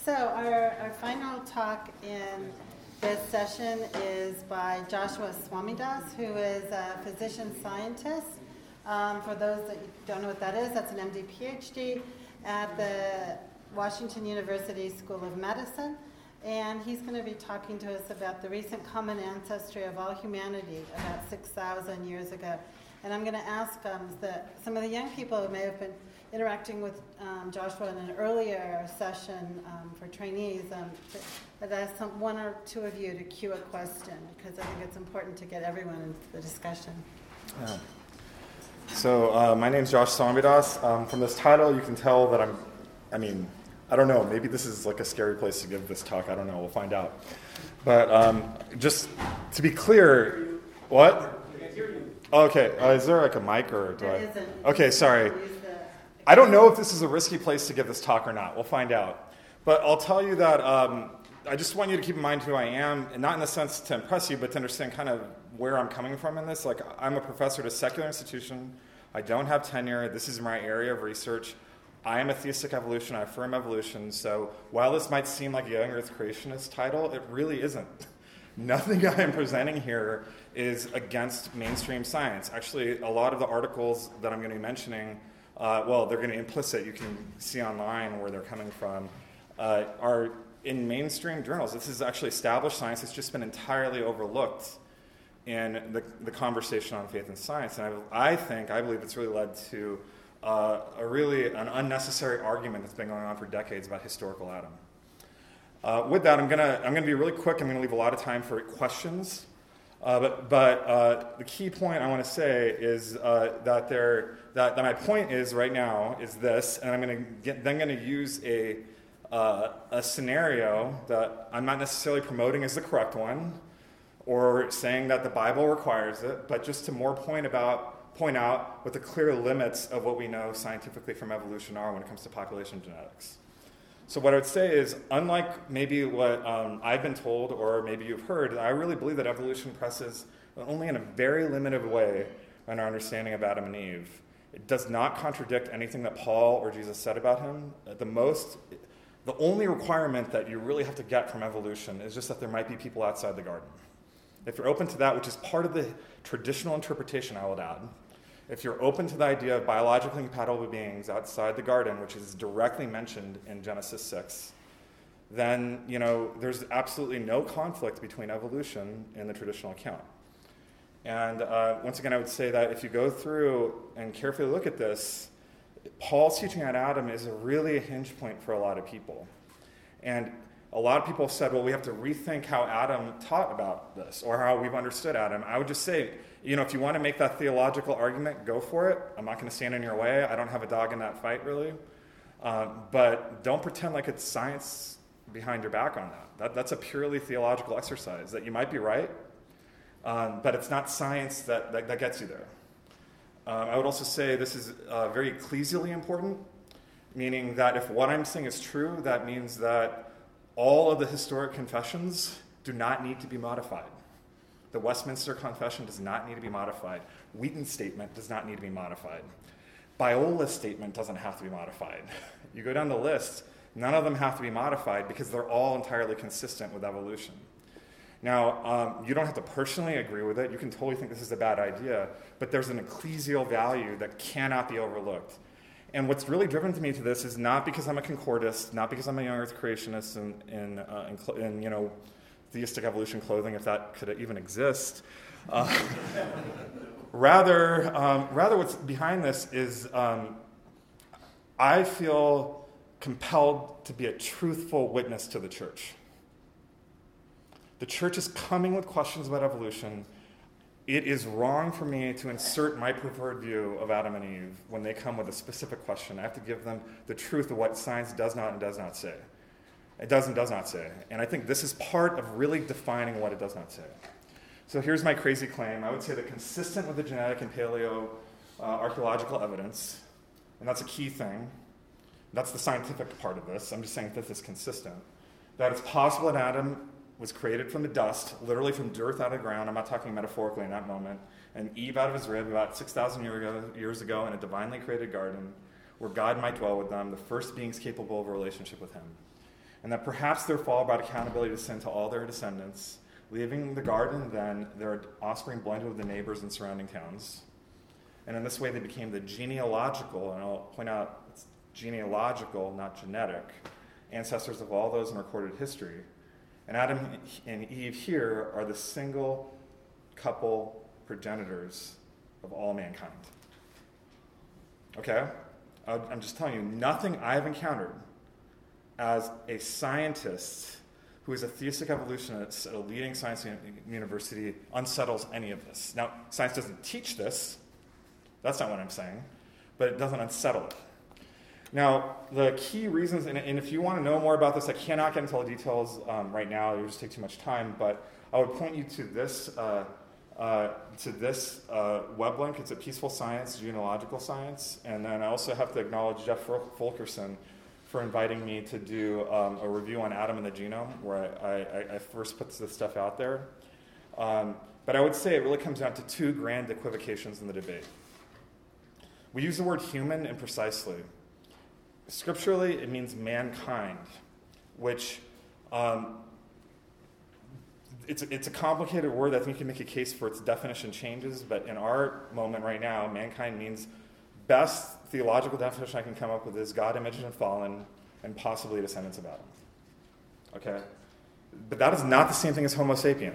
So our final talk in this session is by Joshua Swamidass, who is a physician scientist. For those that don't know what that is, that's an MD PhD at the Washington University School of Medicine. And he's going to be talking to us about the recent common ancestry of all humanity about 6,000 years ago. And I'm going to ask some of the young people who may have been interacting with Joshua in an earlier session for trainees, that ask one or two of you to cue a question, because I think it's important to get everyone into the discussion. Yeah. So my name's Josh Swamidass. From this title, you can tell that I don't know, maybe this is like a scary place to give this talk. I don't know, we'll find out. But just to be clear, what? I can't hear you. Okay, is there like a mic or do There isn't. Okay, sorry. I don't know if this is a risky place to give this talk or not. We'll find out. But I'll tell you that I just want you to keep in mind who I am, and not in the sense to impress you, but to understand kind of where I'm coming from in this. Like, I'm a professor at a secular institution. I don't have tenure. This is my area of research. I am a theistic evolution. I affirm evolution. So while this might seem like a young earth creationist title, it really isn't. Nothing I am presenting here is against mainstream science. Actually, a lot of the articles that I'm going to be mentioning, they're going to be implicit. You can see online where they're coming from, are in mainstream journals. This is actually established science. It's just been entirely overlooked in the conversation on faith and science. And I believe it's really led to an unnecessary argument that's been going on for decades about historical Adam. With that, I'm gonna be really quick. I'm gonna leave a lot of time for questions. But the key point I want to say is that my point is right now is this, and I'm going to use a scenario that I'm not necessarily promoting as the correct one, or saying that the Bible requires it, but just to more point out what the clear limits of what we know scientifically from evolution are when it comes to population genetics. So what I would say is, unlike maybe what I've been told, or maybe you've heard, I really believe that evolution presses only in a very limited way on our understanding of Adam and Eve. It does not contradict anything that Paul or Jesus said about him. The only requirement that you really have to get from evolution is just that there might be people outside the garden. If you're open to that, which is part of the traditional interpretation, I would add, if you're open to the idea of biologically compatible beings outside the garden, which is directly mentioned in Genesis 6, then there's absolutely no conflict between evolution and the traditional account. And once again, I would say that if you go through and carefully look at this, Paul's teaching on Adam is really a hinge point for a lot of people. And a lot of people have said, well, we have to rethink how Adam taught about this, or how we've understood Adam. I would just say, if you want to make that theological argument, go for it. I'm not going to stand in your way. I don't have a dog in that fight, really. But don't pretend like it's science behind your back on that. That's a purely theological exercise, that you might be right, but it's not science that gets you there. I would also say this is very ecclesially important, meaning that if what I'm saying is true, that means that all of the historic confessions do not need to be modified. The Westminster Confession does not need to be modified. Wheaton's statement does not need to be modified. Biola's statement doesn't have to be modified. You go down the list, none of them have to be modified because they're all entirely consistent with evolution. Now, you don't have to personally agree with it. You can totally think this is a bad idea, but there's an ecclesial value that cannot be overlooked. And what's really driven me to this is not because I'm a concordist, not because I'm a young earth creationist in theistic evolution clothing, if that could even exist. Rather, what's behind this is I feel compelled to be a truthful witness to the church. The church is coming with questions about evolution. It is wrong for me to insert my preferred view of Adam and Eve when they come with a specific question. I have to give them the truth of what science does not and does not say. It does and does not say. And I think this is part of really defining what it does not say. So here's my crazy claim. I would say that consistent with the genetic and paleo archaeological evidence, and that's a key thing, that's the scientific part of this, I'm just saying that this is consistent, that it's possible that Adam was created from the dust, literally from dirt out of the ground. I'm not talking metaphorically in that moment. And Eve out of his rib about 6,000 years ago in a divinely created garden where God might dwell with them, the first beings capable of a relationship with him. and that perhaps their fall brought accountability to sin to all their descendants, leaving the garden then, their offspring blended with the neighbors and surrounding towns. And in this way, they became the genealogical, and I'll point out it's genealogical, not genetic, ancestors of all those in recorded history. And Adam and Eve here are the single couple progenitors of all mankind. Okay? I'm just telling you, nothing I've encountered as a scientist who is a theistic evolutionist at a leading science university unsettles any of this. Now, science doesn't teach this. That's not what I'm saying. But it doesn't unsettle it. Now, the key reasons, and if you want to know more about this, I cannot get into all the details right now. It would just take too much time. But I would point you to this web link. It's at Peaceful Science, Genealogical Science. And then I also have to acknowledge Jeff Fulkerson for inviting me to do a review on Adam and the Genome, where I first put this stuff out there. But I would say it really comes down to two grand equivocations in the debate. We use the word human imprecisely. Scripturally, it means mankind, which it's a complicated word. I think you can make a case for its definition changes, but in our moment right now, mankind means best theological definition I can come up with is God, imaged and fallen, and possibly descendants of Adam. Okay? But that is not the same thing as Homo sapien.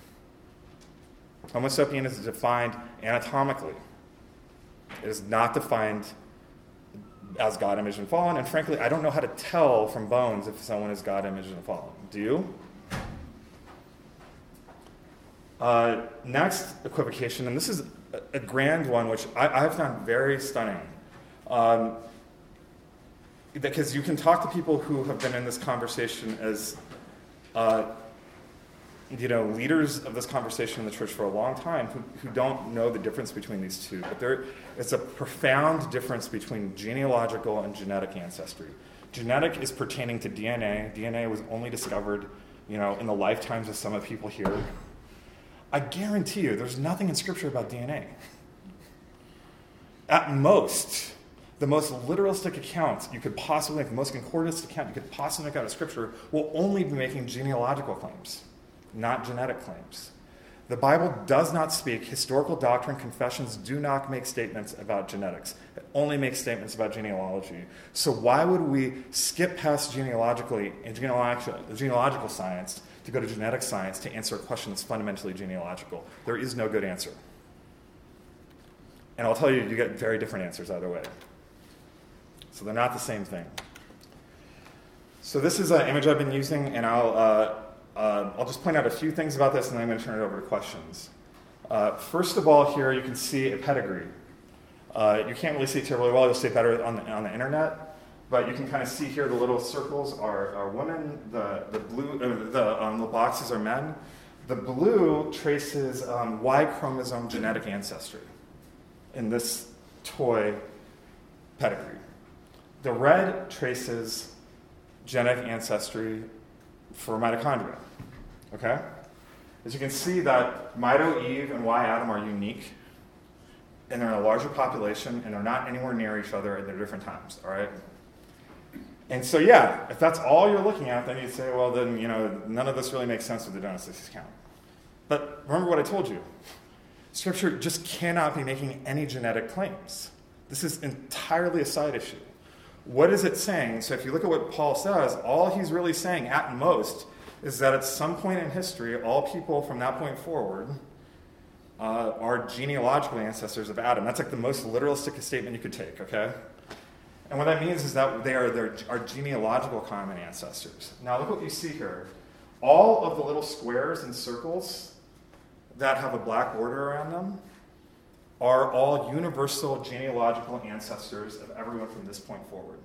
Homo sapien is defined anatomically. It is not defined as God, imaged and fallen, and frankly, I don't know how to tell from bones if someone is God, imaged and fallen. Do you? Next equivocation, and this is a grand one, which I have found very stunning. Because you can talk to people who have been in this conversation as leaders of this conversation in the church for a long time who don't know the difference between these two. But there is a profound difference between genealogical and genetic ancestry. Genetic is pertaining to DNA. DNA was only discovered, in the lifetimes of some of people here. I guarantee you there's nothing in Scripture about DNA. At most, the most literalistic account you could possibly make, the most concordist account you could possibly make out of Scripture will only be making genealogical claims, not genetic claims. The Bible does not speak, historical doctrine, confessions do not make statements about genetics. It only makes statements about genealogy. So why would we skip past genealogical science to go to genetic science to answer a question that's fundamentally genealogical? There is no good answer. And I'll tell you, you get very different answers either way. So they're not the same thing. So this is an image I've been using, and I'll just point out a few things about this, and then I'm going to turn it over to questions. First of all, here you can see a pedigree. You can't really see it terribly well. You'll see it better on the internet. But you can kind of see here the little circles are women. The blue, the boxes are men. The blue traces Y chromosome genetic ancestry in this toy pedigree. The red traces genetic ancestry for mitochondria. Okay? As you can see that Mito Eve and Y Adam are unique, and they're in a larger population, and they're not anywhere near each other at their different times, all right? And so, yeah, if that's all you're looking at, then you'd say, well, then, none of this really makes sense with the Genesis account. But remember what I told you. Scripture just cannot be making any genetic claims. This is entirely a side issue. What is it saying? So if you look at what Paul says, all he's really saying at most is that at some point in history, all people from that point forward are genealogical ancestors of Adam. That's like the most literalistic statement you could take, okay? And what that means is that they are genealogical common ancestors. Now look what you see here. All of the little squares and circles that have a black border around them are all universal genealogical ancestors of everyone from this point forward.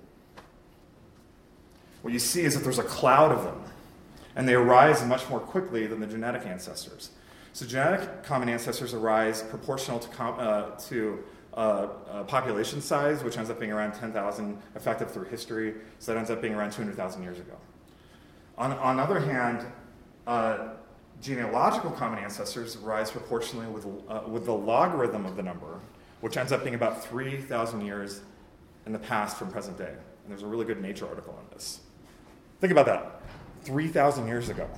What you see is that there's a cloud of them, and they arise much more quickly than the genetic ancestors. So genetic common ancestors arise proportional to population size, which ends up being around 10,000 effective through history, so that ends up being around 200,000 years ago. On the other hand, genealogical common ancestors rise proportionally with the logarithm of the number, which ends up being about 3,000 years in the past from present day. And there's a really good Nature article on this. Think about that. 3,000 years ago.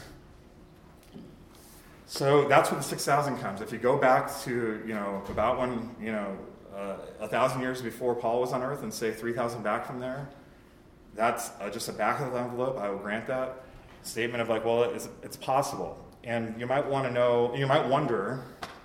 So that's where the 6,000 comes. If you go back to, about when, 1,000 years before Paul was on earth and say 3,000 back from there, that's just a back of the envelope, I will grant that. Statement of like, well, it's possible. And you might wonder,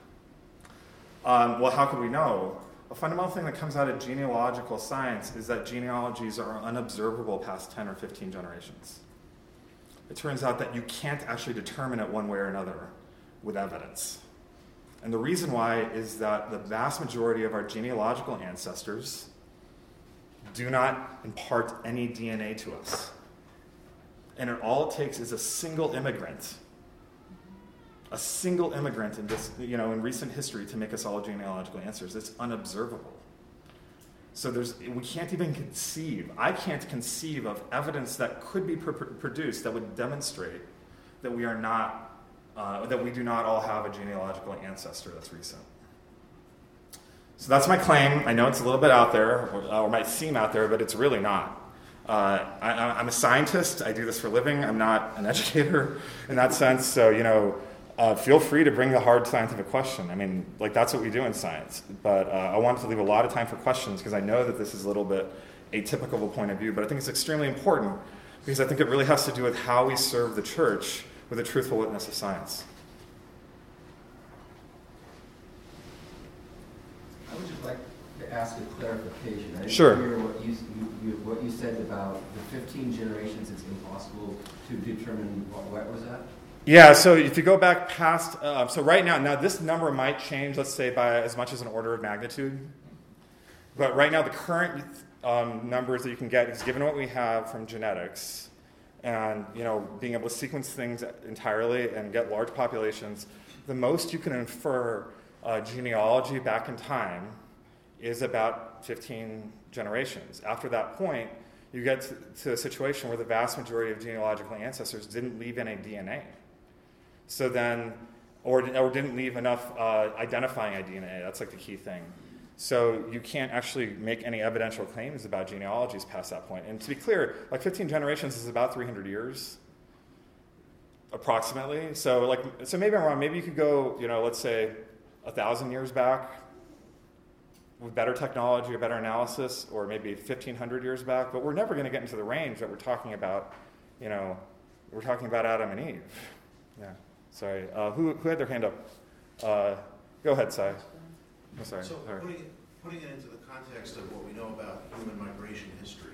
well, how could we know? A fundamental thing that comes out of genealogical science is that genealogies are unobservable past 10 or 15 generations. It turns out that you can't actually determine it one way or another with evidence. And the reason why is that the vast majority of our genealogical ancestors do not impart any DNA to us. And all it takes is a single immigrant in this, in recent history to make us all genealogical ancestors. It's unobservable. So we can't even I can't conceive of evidence that could be produced that would demonstrate that we are not, that we do not all have a genealogical ancestor that's recent. So that's my claim. I know it's a little bit out there, or might seem out there, but it's really not. I'm a scientist. I do this for a living. I'm not an educator in that sense. So, feel free to bring the hard scientific question. I mean, that's what we do in science. But I wanted to leave a lot of time for questions because I know that this is a little bit atypical of a point of view, but I think it's extremely important because I think it really has to do with how we serve the church with a truthful witness of science. I would just like to ask a clarification. I didn't Sure. hear what you said about the 15 generations. It's impossible to determine what was that? Yeah, so if you go back past, so right now this number might change, let's say, by as much as an order of magnitude. But right now the current numbers that you can get is given what we have from genetics and, being able to sequence things entirely and get large populations, the most you can infer genealogy back in time is about 15 generations. After that point, you get to a situation where the vast majority of genealogical ancestors didn't leave any DNA. So then, or didn't leave enough identifying DNA. That's like the key thing. So you can't actually make any evidential claims about genealogies past that point. And to be clear, 15 generations is about 300 years, approximately. So maybe I'm wrong. Maybe you could go, let's say 1,000 years back with better technology or better analysis, or maybe 1,500 years back. But we're never going to get into the range that we're talking about. We're talking about Adam and Eve. Yeah. Sorry. Who had their hand up? Go ahead, Sai. Oh, sorry. So putting it into the context of what we know about human migration history,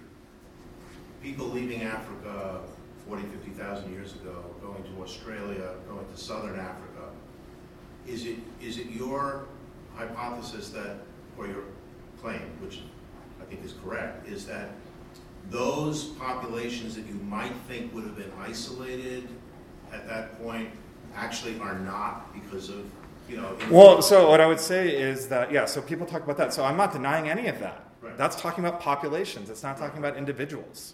people leaving Africa 40, 50,000 years ago, going to Australia, going to southern Africa, is it your hypothesis that, or your claim, which I think is correct, is that those populations that you might think would have been isolated at that point actually are not because of, Well, so what I would say is that, so people talk about that. So I'm not denying any of that. Right. That's talking about populations. It's not talking about individuals.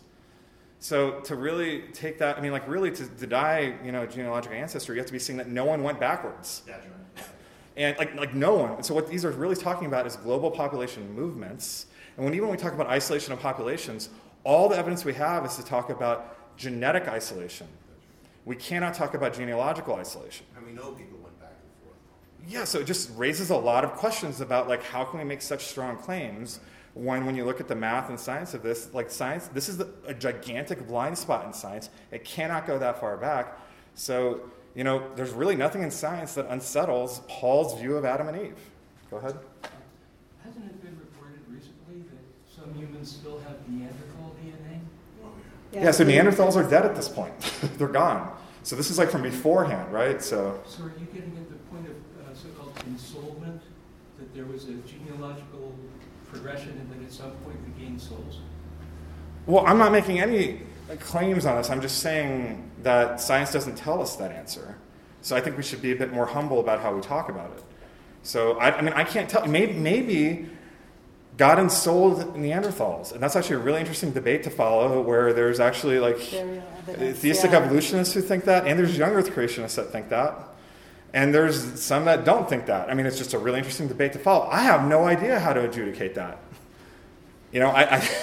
So to really take that, really to deny, genealogical ancestry, you have to be seeing that no one went backwards. That's right. And like no one. So what these are really talking about is global population movements. And when we talk about isolation of populations, all the evidence we have is to talk about genetic isolation. We cannot talk about genealogical isolation. And we know people went back and forth. Yeah, so it just raises a lot of questions about how can we make such strong claims when you look at the math and science of this, science, this is a gigantic blind spot in science. It cannot go that far back. So, there's really nothing in science that unsettles Paul's view of Adam and Eve. Go ahead. Hasn't it been reported recently that some humans still have Neanderthal DNA? Yeah, so Neanderthals are dead at this point. They're gone. So this is from beforehand, right? So are you getting at the point of so-called ensoulment, that there was a genealogical progression and that at some point we gained souls? Well, I'm not making any claims on this. I'm just saying that science doesn't tell us that answer. So I think we should be a bit more humble about how we talk about it. So, I can't tell. Maybe God ensouled Neanderthals. And that's actually a really interesting debate to follow, where there's actually theistic evolutionists who think that, and there's young earth creationists that think that. And there's some that don't think that. It's just a really interesting debate to follow. I have no idea how to adjudicate that. You know,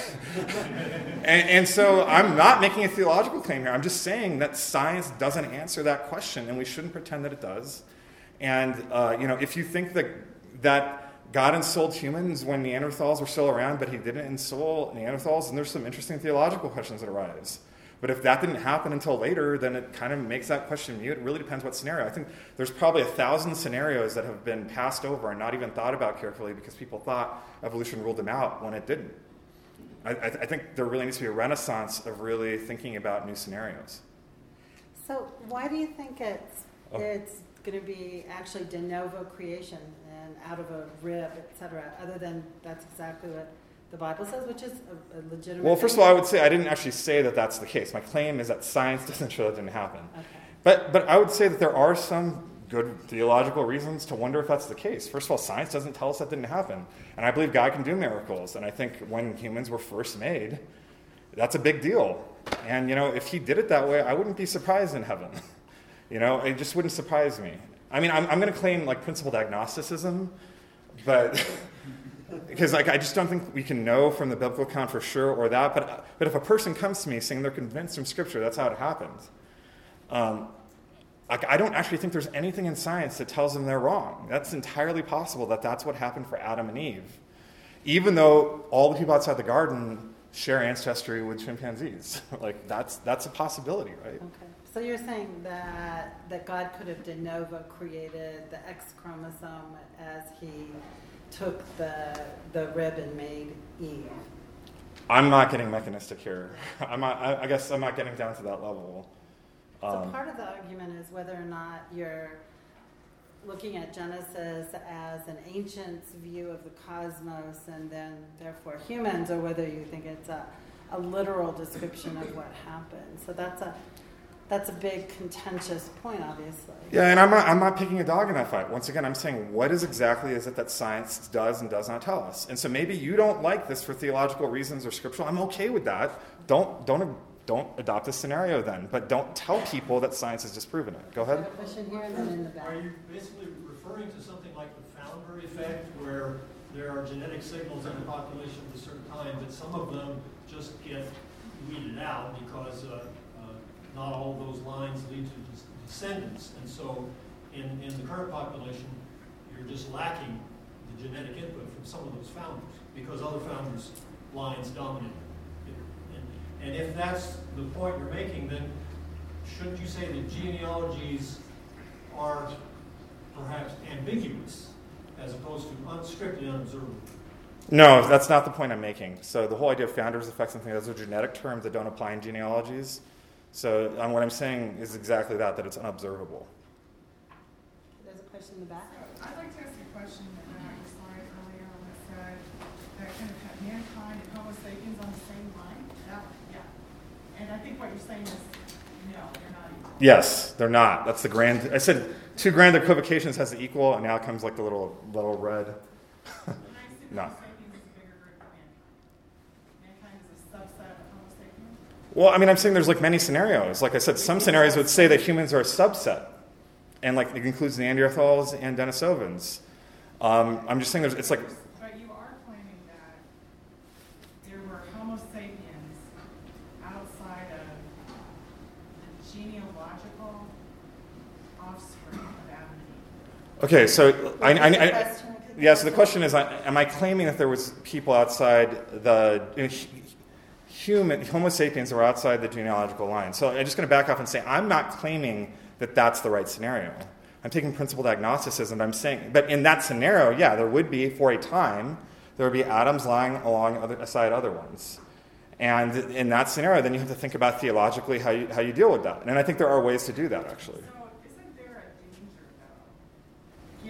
and so I'm not making a theological claim here. I'm just saying that science doesn't answer that question, and we shouldn't pretend that it does. And, if you think that God ensouled humans when Neanderthals were still around, but he didn't ensoul Neanderthals, and there's some interesting theological questions that arise. But if that didn't happen until later, then it kind of makes that question mute. It really depends what scenario. I think there's probably 1,000 scenarios that have been passed over and not even thought about carefully because people thought evolution ruled them out when it didn't. I think there really needs to be a renaissance of really thinking about new scenarios. So why do you think it's going to be actually de novo creation and out of a rib, et cetera, other than that's exactly what the Bible says, which is a legitimate Well, first of all, I would say I didn't actually say that that's the case. My claim is that science doesn't show that didn't happen. Okay. But I would say that there are some good theological reasons to wonder if that's the case. First of all, science doesn't tell us that didn't happen. And I believe God can do miracles. And I think when humans were first made, that's a big deal. And, if he did it that way, I wouldn't be surprised in heaven. It just wouldn't surprise me. I mean, I'm going to claim, principled agnosticism, but because, I just don't think we can know from the biblical account for sure or that. But if a person comes to me saying they're convinced from Scripture, that's how it happened. I don't actually think there's anything in science that tells them they're wrong. That's entirely possible that that's what happened for Adam and Eve, even though all the people outside the garden share ancestry with chimpanzees. That's a possibility, right? Okay. So you're saying that God could have de novo created the X chromosome as he took the rib and made Eve? I'm not getting mechanistic here. I guess I'm not getting down to that level. So part of the argument is whether or not you're looking at Genesis as an ancient view of the cosmos and then therefore humans, or whether you think it's a literal description of what happened. So that's a big contentious point, obviously. Yeah, and I'm not picking a dog in that fight. Once again, I'm saying what exactly is it that science does and does not tell us? And so maybe you don't like this for theological reasons or scriptural. I'm okay with that. Don't adopt this scenario then, but don't tell people that science has disproven it. Go ahead. A question here and then in the back. Are you basically referring to something like the founder effect, where there are genetic signals in the population at a certain time, but some of them just get weeded out because not all of those lines lead to descendants, and so in the current population, you're just lacking the genetic input from some of those founders because other founders' lines dominate. And if that's the point you're making, then shouldn't you say that genealogies are perhaps ambiguous as opposed to unscripted, unobservable? No, that's not the point I'm making. So the whole idea of founders effect something, those are genetic terms that don't apply in genealogies. So what I'm saying is exactly that it's unobservable. There's a question in the back. I'd like to ask you a question about your slide earlier on that said that kind of had mankind and Homo sapiens on the same line. Yeah. And I think what you're saying is, no, they're not equal. Yes, they're not. That's the grand. I said two grand equivocations has the equal, and now comes the little red. And I assume No. Homo sapiens is a bigger group than mankind. Mankind is a subset of Homo sapiens. Well, I mean, I'm saying there's many scenarios. Like I said, some scenarios would say that humans are a subset, and it includes Neanderthals and Denisovans. I'm just saying it's like. But you are claiming that there were Homo sapiens outside of the genealogical offspring of Adam and Eve. Okay, so so the So question is, am I claiming that there was people outside the Homo sapiens were outside the genealogical line? So I'm just going to back off and say I'm not claiming that that's the right scenario. I'm taking principled agnosticism. I'm saying, but in that scenario, yeah, there would be for a time there would be atoms lying aside other ones, and in that scenario, then you have to think about theologically how you deal with that. And I think there are ways to do that actually. So isn't there a danger, though,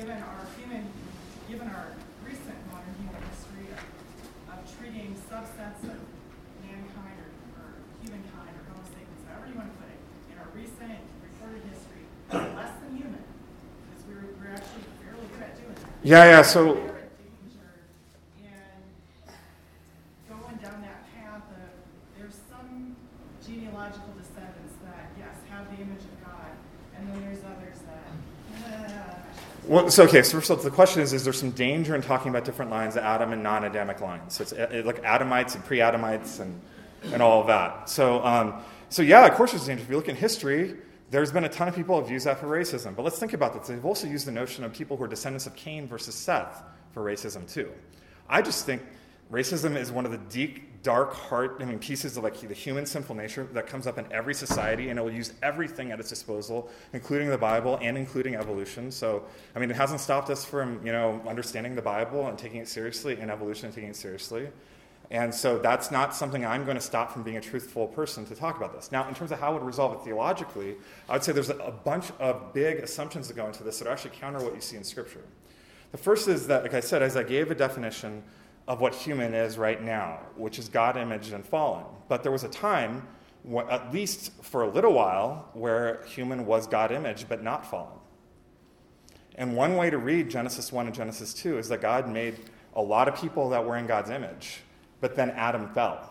given our recent modern human history of treating subsets of mankind or humankind or Homo sapiens, however you want to put it, in our recent recorded history, as less than human, because we're actually fairly good at doing that. Yeah. So. Is there a danger in going down that path of there's some genealogical descendants that, yes, have the image of God, and then there's others that Well, so first of all, the question is there some danger in talking about different lines, Adam and non-Adamic lines? So it's like Adamites and pre-Adamites and all of that. So yeah, of course there's danger. If you look in history, there's been a ton of people who have used that for racism. But let's think about this. They've also used the notion of people who are descendants of Cain versus Seth for racism too. I just think racism is one of the deep, dark pieces of like the human sinful nature that comes up in every society, and it will use everything at its disposal, including the Bible and including evolution. So, I mean, it hasn't stopped us from, understanding the Bible and taking it seriously, and evolution and taking it seriously. And so that's not something I'm going to stop from being a truthful person to talk about this. Now, in terms of how it would resolve it theologically, I would say there's a bunch of big assumptions that go into this that actually counter what you see in Scripture. The first is that, like I said, as I gave a definition of what human is right now, which is God-imaged and fallen. But there was a time, at least for a little while, where human was God-imaged but not fallen. And one way to read Genesis 1 and Genesis 2 is that God made a lot of people that were in God's image, but then Adam fell.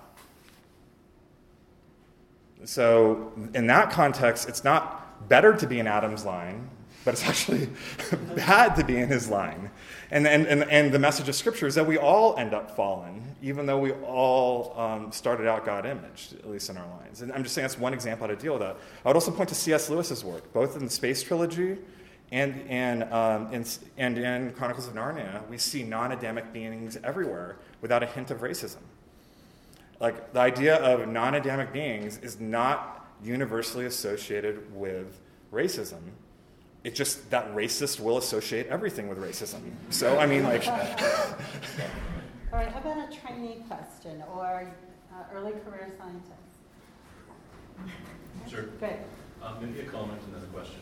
So in that context, it's not better to be in Adam's line, but it's actually bad to be in his line. And the message of Scripture is that we all end up fallen, even though we all started out God-imaged, at least in our lines. And I'm just saying that's one example how to deal with that. I would also point to C.S. Lewis's work, both in the Space Trilogy and in Chronicles of Narnia. We see non-Adamic beings everywhere without a hint of racism. Like, the idea of non-Adamic beings is not universally associated with racism. It's just that racists will associate everything with racism. So, I mean, like... All right, how about a trainee question or early career scientist? Sure. Great. Maybe a comment and then a question.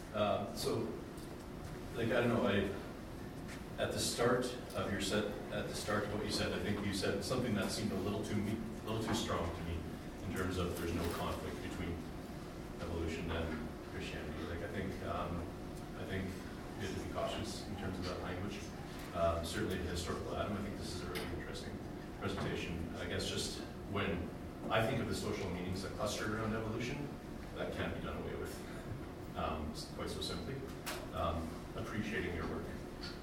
I don't know, at the start of what you said, I think you said something that seemed a little too strong to me in terms of there's no conflict between evolution and Christianity. I think we have to be cautious in terms of that language. Certainly historical Adam, I think this is a really interesting presentation. I guess just when I think of the social meanings that cluster around evolution, that can't be done away with quite so simply. Appreciating your work.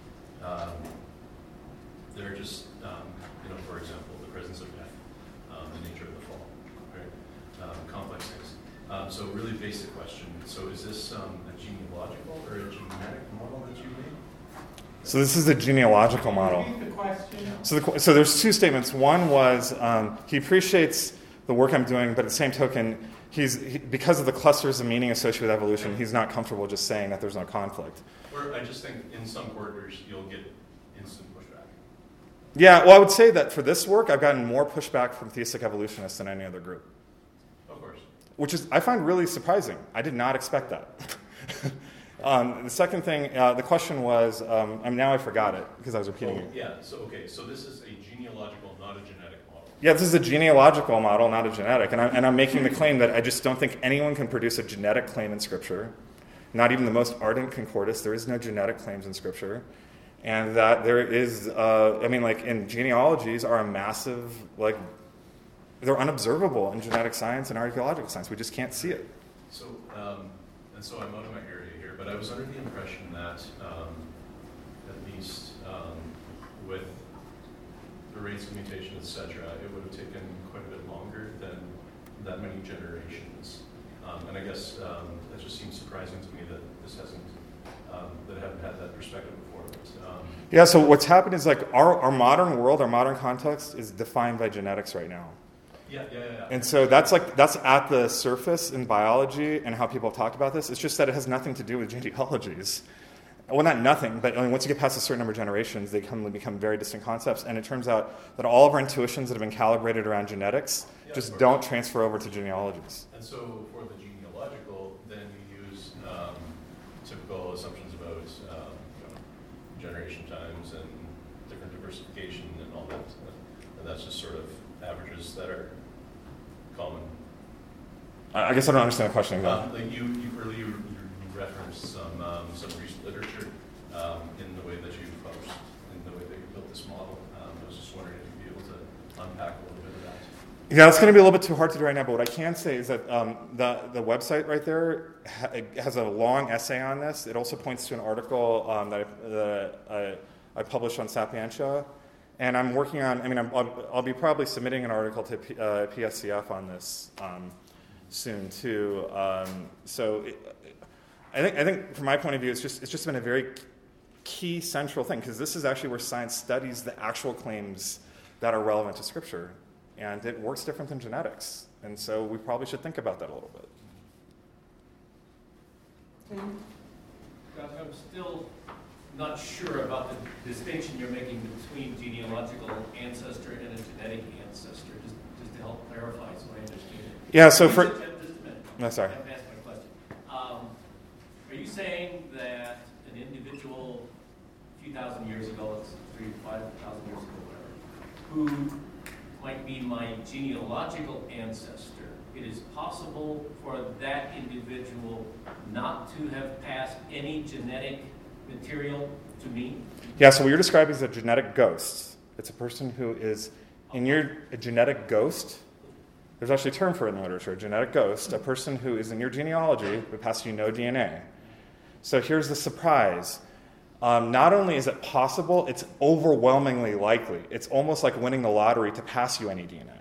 They're just, for example, the presence of death, the nature of the fall, right? Complex things. So really basic question. So is this a genealogical or a genetic model that you made? So this is a genealogical model. Repeat the question. So there's two statements. One was he appreciates the work I'm doing, but at the same token, because of the clusters of meaning associated with evolution, he's not comfortable just saying that there's no conflict. Or I just think in some quarters you'll get instant pushback. Yeah, well, I would say that for this work, I've gotten more pushback from theistic evolutionists than any other group. Of course. Which is, I find really surprising. I did not expect that. The second thing, the question was, now I forgot it because I was repeating it. Yeah, so this is a genealogical, not a genetic model. Yeah, this is a genealogical model, not a genetic. And I'm making the claim that I just don't think anyone can produce a genetic claim in Scripture. Not even the most ardent concordist. There is no genetic claims in Scripture. And that there is, in genealogies are a massive, they're unobservable in genetic science and archaeological science. We just can't see it. So, so I'm out of my area here, but I was under the impression that, at least with the rates of mutation, etc., it would have taken quite a bit longer than that many generations. And I guess that just seems surprising to me that this hasn't, that I haven't had that perspective before. Yeah, so what's happened is our modern world, our modern context is defined by genetics right now. Yeah. And so that's at the surface in biology and how people have talked about this. It's just that it has nothing to do with genealogies. Well, not nothing, but once you get past a certain number of generations, they become very distinct concepts. And it turns out that all of our intuitions that have been calibrated around genetics just don't transfer over to genealogies. And so for the genealogical, then you use typical assumptions about generation times and different diversification and all that. And that's just sort of averages that are common. I guess I don't understand the question. You referenced some recent literature in the way that you published, in the way that you built this model. I was just wondering if you'd be able to unpack a little bit of that. Yeah, it's going to be a little bit too hard to do right now, but what I can say is that the website right there has a long essay on this. It also points to an article that I published on Sapientia, and I'm working on, I'll be probably submitting an article to PSCF on this soon too. I think from my point of view, it's just been a very key central thing, because this is actually where science studies the actual claims that are relevant to Scripture. And it works different than genetics. And so we probably should think about that a little bit. Josh, I'm still not sure about the distinction you're making between genealogical ancestor and a genetic ancestor, just to help clarify so I understand it. Yeah, so for... Just a minute. No, sorry. I have to ask my question. Are you saying that an individual a few thousand years ago, let's 5,000 years ago, whatever, who might be my genealogical ancestor, it is possible for that individual not to have passed any genetic material to me? Yeah, so what you're describing is a genetic ghost. It's a person who is a genetic ghost. There's actually a term for it in the literature, a genetic ghost, a person who is in your genealogy but passes you no DNA. So here's the surprise. Not only is it possible, it's overwhelmingly likely. It's almost like winning the lottery to pass you any DNA.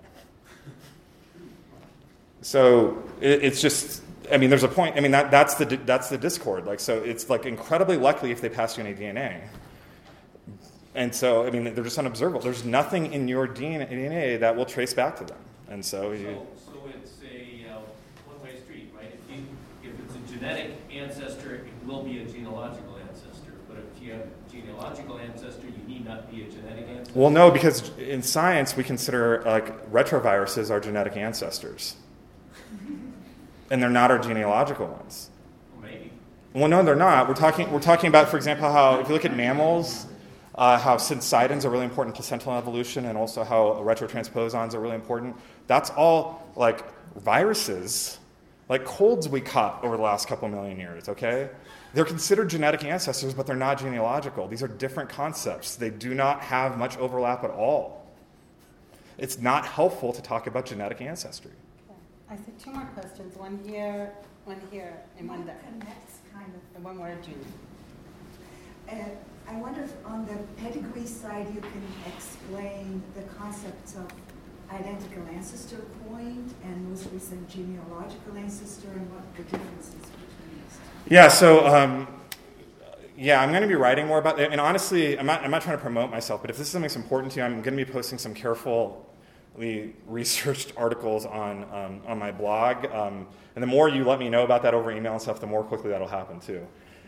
So it's just, there's a point. That's the discord. So it's incredibly likely if they pass you any DNA. And so they're just unobservable. There's nothing in your DNA that will trace back to them. And so it's a one-way street, right? If it's a genetic ancestor, it will be a genealogical ancestor. But if you have a genealogical ancestor, you need not be a genetic ancestor. Well, no, because in science we consider retroviruses our genetic ancestors, and they're not our genealogical ones. Well, maybe. Well, no, they're not. We're talking about, for example, how if you look at mammals, how syncytins are really important in placental evolution, and also how retrotransposons are really important. That's all viruses, like colds we caught over the last couple million years, okay? They're considered genetic ancestors, but they're not genealogical. These are different concepts. They do not have much overlap at all. It's not helpful to talk about genetic ancestry. I see two more questions, one here, and one there. Connects kind of. And one more, Judy. I wonder if on the pedigree side you can explain the concepts of identical ancestor point and most recent genealogical ancestor and what the differences between these two. Yeah, so I'm going to be writing more about that. And honestly, I'm not trying to promote myself, but if this is something that's important to you, I'm going to be posting some carefully researched articles on my blog. And the more you let me know about that over email and stuff, the more quickly that'll happen too.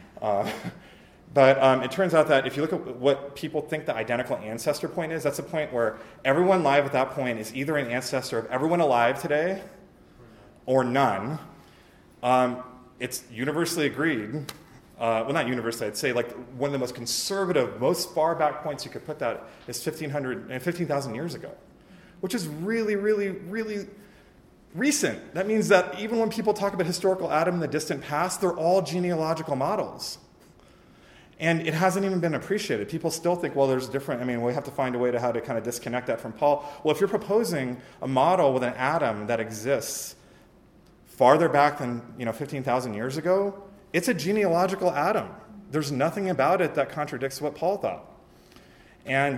But it turns out that if you look at what people think the identical ancestor point is, that's a point where everyone alive at that point is either an ancestor of everyone alive today or none. It's universally agreed. Well, not universally, I'd say one of the most conservative, most far back points you could put that is 15,000 years ago, which is really, really, really recent. That means that even when people talk about historical Adam in the distant past, they're all genealogical models. And it hasn't even been appreciated. People still think, well, there's different, we have to find a way to how to kind of disconnect that from Paul. Well, if you're proposing a model with an Adam that exists farther back than 15,000 years ago, it's a genealogical Adam. There's nothing about it that contradicts what Paul thought. And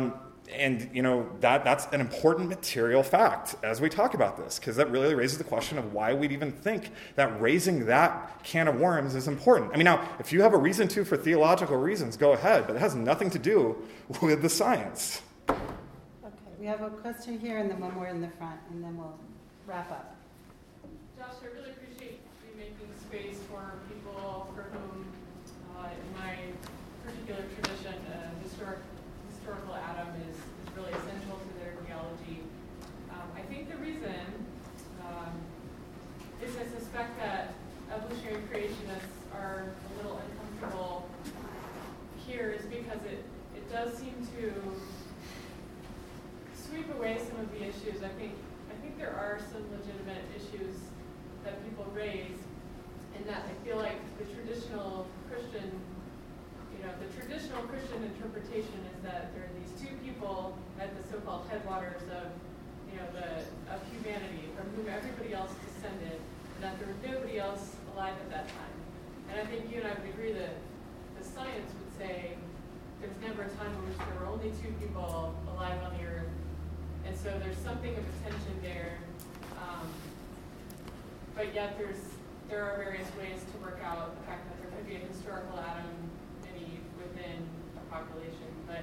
that's an important material fact as we talk about this, because that really raises the question of why we'd even think that raising that can of worms is important. Now, if you have a reason to for theological reasons, go ahead, but it has nothing to do with the science. Okay, we have a question here and then one more in the front, and then we'll wrap up. Josh, I really appreciate you making space for people for whom, in my particular tradition, historical Adam is really essential to their theology. I think the reason is I suspect that evolutionary creationists are a little uncomfortable here is because it does seem to sweep away some of the issues. I think there are some legitimate issues that people raise, and that I feel like the traditional Christian interpretation is that there are these two people at the so-called headwaters of, of humanity from whom everybody else descended, and that there was nobody else alive at that time. And I think you and I would agree that the science would say there was never a time in which there were only two people alive on the earth. And so there's something of a tension there. But yet there are various ways to work out the fact that there could be a historical Adam and Eve within a population. But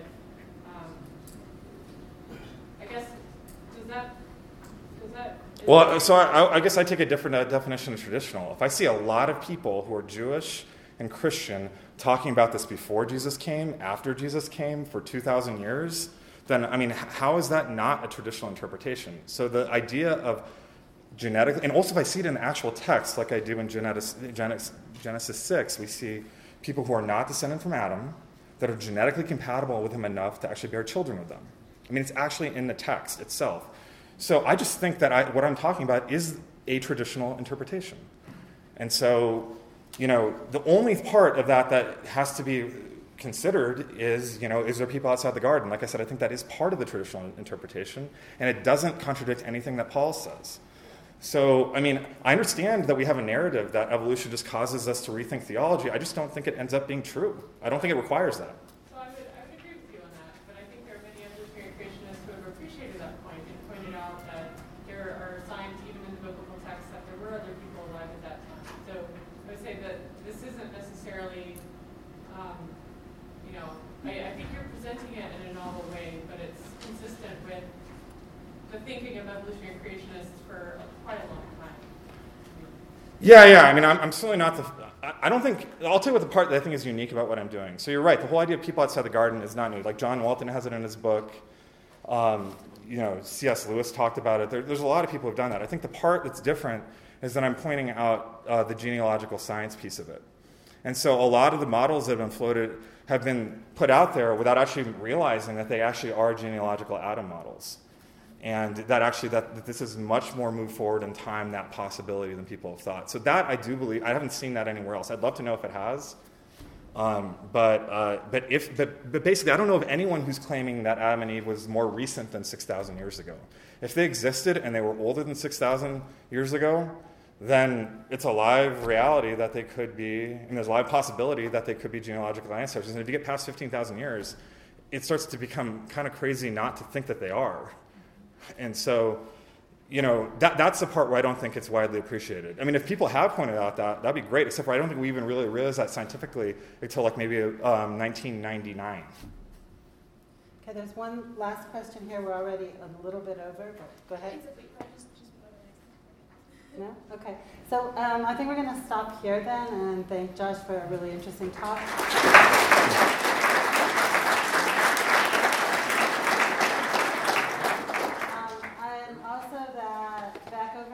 I guess, does that Well, so I guess I take a different definition of traditional. If I see a lot of people who are Jewish and Christian talking about this before Jesus came, after Jesus came, for 2,000 years, then, I mean, how is that not a traditional interpretation? So the idea of genetically, and also if I see it in the actual text, like I do in Genesis 6, we see people who are not descended from Adam that are genetically compatible with him enough to actually bear children with them. I mean, it's actually in the text itself. So I just think that what I'm talking about is a traditional interpretation. And so, the only part of that has to be considered is, is there people outside the garden? Like I said, I think that is part of the traditional interpretation, and it doesn't contradict anything that Paul says. So, I mean, I understand that we have a narrative that evolution just causes us to rethink theology. I just don't think it ends up being true. I don't think it requires that. So I would agree with you on that, but I think there are many evolutionary creationists who have appreciated that point and pointed out that there are signs even in the biblical text that there were other people alive at that time. So I would say that this isn't necessarily, I think you're presenting it in a novel way, but it's consistent with the thinking of evolutionary creationists for quite a long time. Yeah. I mean, I'm certainly not I don't think, I'll tell you what the part that I think is unique about what I'm doing. So you're right, the whole idea of people outside the garden is not new. Like John Walton has it in his book. C.S. Lewis talked about it. There's a lot of people who've done that. I think the part that's different is that I'm pointing out the genealogical science piece of it. And so a lot of the models that have been put out there without actually realizing that they actually are genealogical Adam models. And that this is much more moved forward in time, that possibility, than people have thought. So that I do believe. I haven't seen that anywhere else. I'd love to know if it has. But basically, I don't know of anyone who's claiming that Adam and Eve was more recent than 6,000 years ago. If they existed and they were older than 6,000 years ago, then it's a live reality that they could be, and there's a live possibility that they could be genealogical ancestors. And if you get past 15,000 years, it starts to become kind of crazy not to think that they are. And so, that's the part where I don't think it's widely appreciated. I mean, if people have pointed out that'd be great, except for I don't think we even really realized that scientifically until like maybe 1999. Okay, there's one last question here. We're already a little bit over, but go ahead. No? Okay. So I think we're going to stop here then and thank Josh for a really interesting talk.